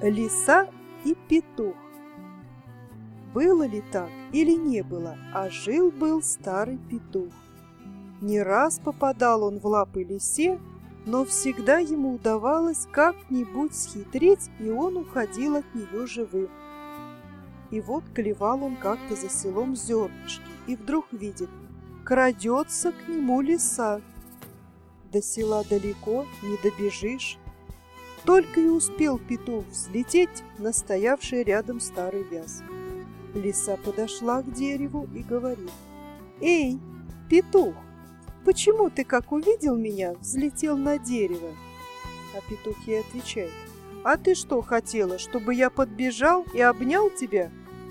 Лиса и петух. Было ли так или не было, а жил-был старый петух. Не раз попадал он в лапы лисе, но всегда ему удавалось как-нибудь схитрить, и он уходил от нее живым. И вот клевал он как-то за селом зернышки, и вдруг видит, крадется к нему лиса. До села далеко, не добежишь. Только и успел петух взлететь на стоявший рядом старый вяз. Лиса подошла к дереву и говорит: «Эй, петух, почему ты, как увидел меня, взлетел на дерево?» А петух ей отвечает: «А ты что хотела, чтобы я подбежал и обнял тебя?»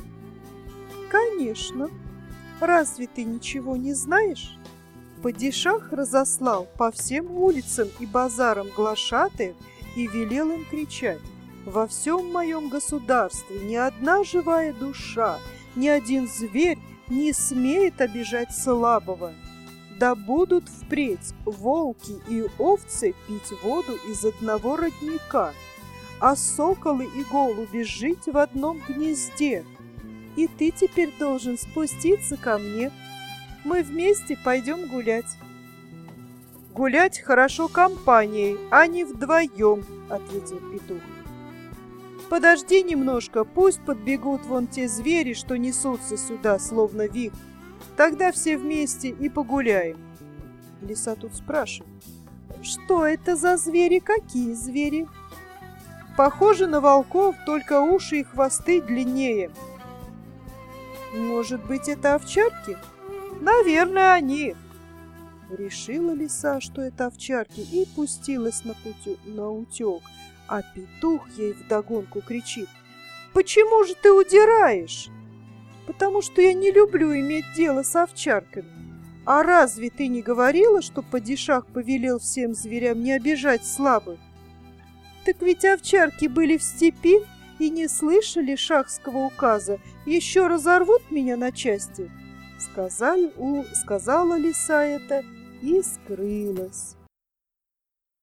«Конечно. Разве ты ничего не знаешь? Падишах разослал по всем улицам и базарам глашатаев и велел им кричать: во всем моем государстве ни одна живая душа, ни один зверь не смеет обижать слабого. Да будут впредь волки и овцы пить воду из одного родника, а соколы и голуби жить в одном гнезде. И ты теперь должен спуститься ко мне. Мы вместе пойдем гулять». «Гулять хорошо компанией, а не вдвоем», — ответил петух. «Подожди немножко, пусть подбегут вон те звери, что несутся сюда, словно вихрь. Тогда все вместе и погуляем». Лиса тут спрашивает: «Что это за звери? Какие звери?» «Похожи на волков, только уши и хвосты длиннее». «Может быть, это овчарки?» «Наверное, они». Решила лиса, что это овчарки, и пустилась на утек, а петух ей вдогонку кричит: «Почему же ты удираешь?» «Потому что я не люблю иметь дело с овчарками. А разве ты не говорила, что падишах повелел всем зверям не обижать слабых?» «Так ведь овчарки были в степи и не слышали шахского указа, еще разорвут меня на части». Сказала лиса это и скрылась.